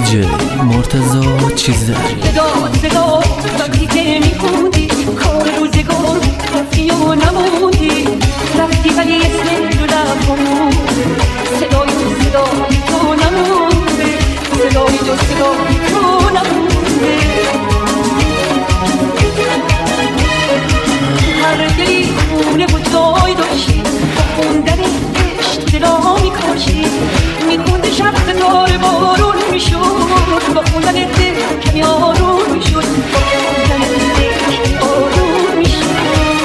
دیجی مرتضی چیزداری صدا وقتی که میخوندی کار روزگار رفتی و نموندی رفتی ولی اسم رو نخوند صدای تو نمونده صدای تو نمونده هر دلی خونه و جای داشتی با خوندن عشق دلا میکاشی میخونده شب ستاره بارون میشد با خوندن دل کمی آروم میشد با خوندن دل کمی آروم میشد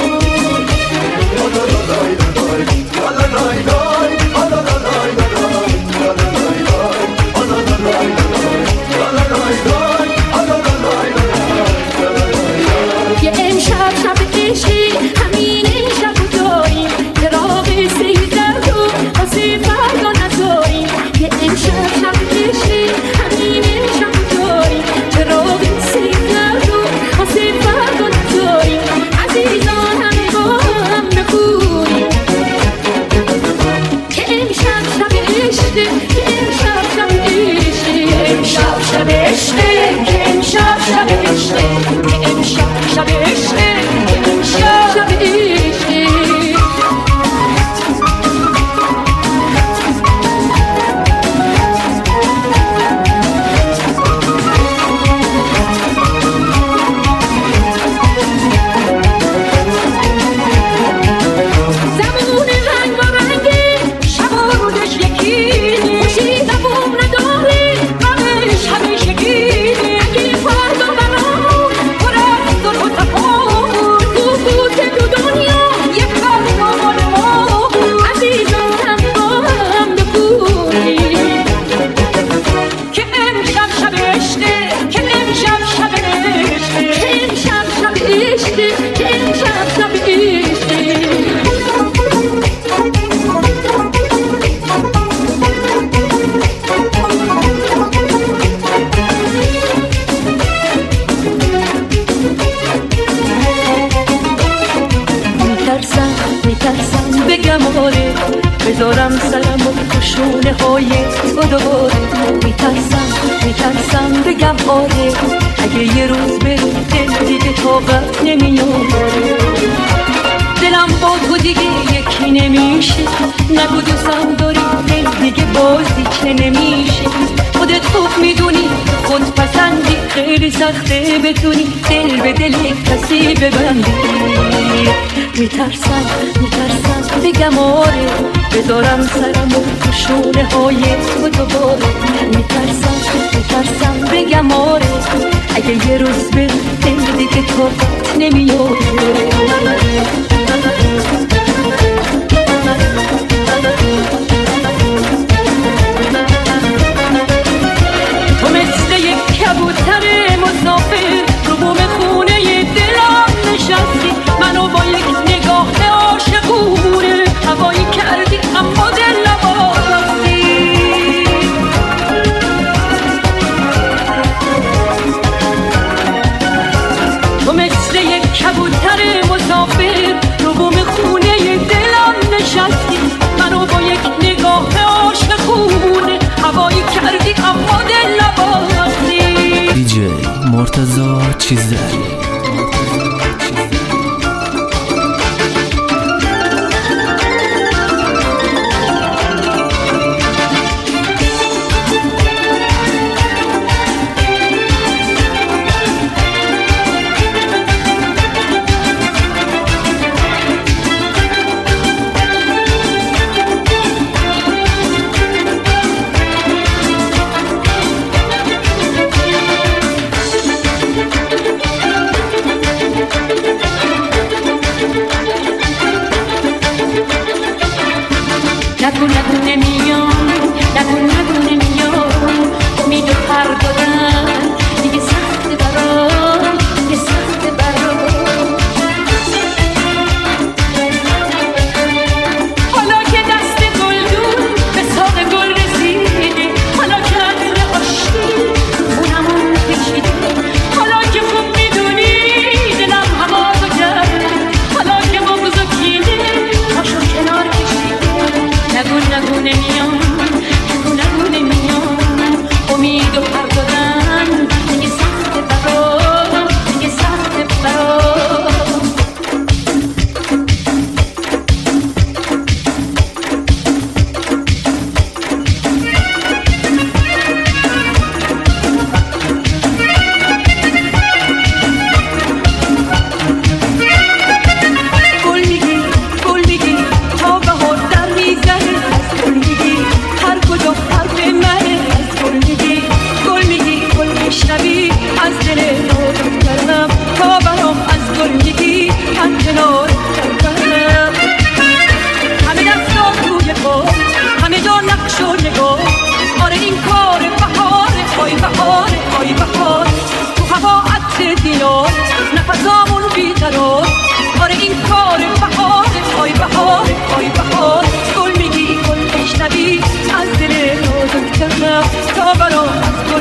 یه امشب شب عشقی همین امشب و جایی چراغ سیزد و واسه فردا نذاری یه امشب شب عشقی همین امشب و جایی چراغ سیزد و واسه فردا نذاری عزیزان همه با هم بخونی که امشب شب عشقی که امشب شب عشقی امشب شب عشقی که امشب شب عشقی که امشب شب عشقی که امشب شب عشقی زمان رنگ و رنگی شب و روزش یکی خوشی دوام نداره غمش همیشه گیره اگه فردا برامون پر از صلح و تفاهم سکوت تو دنیا یه فردا مال ما عزیزان همه با هم بخونیم که امشب شب عشقه که امشب شب عشقه که امشب شب عشقه که امشب شب عشقه میترسم بگم آره بذارم سرم و شونه های تو دوباره میترسم بگم آره اگه یه روز بره دل دیگه طاقت نمیاره دلم با تو دیگه یکی نمیشه نگو دوستم داری دل دیگه بازی چه نمیشه خودت خوب میدونی خود پسندی خیلی سخته بتونی دل به دل کسی ببندی میترسم بگم آره بذارم سرم و شونه های تو دوباره میترسم بگم آره اگه یه روز بره دل دیگه طاقت نمیاره تو مثل یک کبوتر مسافر رو بوم خونه دلم نشستی منو با یک نگاه عاشقونه هوایی کردی اما دل نباستی تو مثل یک کبوتر مسافر رو بوم خونه دلم نشستی منو با یک نگاه عاشقونه هوایی کردی اما دل نباستی دیجی مرتضی چیزداری نگو نمیام امید و پر دادن دیگه سخت برام حالا که دست گلدون به ساق گل رسیده حالا که عطر آشتی خونمون کشیده حالا که خوب میدونی دلم هوا رو کرده حالا که بغض و کینه پاشو کنار کشیده نگو نمیام امید و پر که رفت تا برام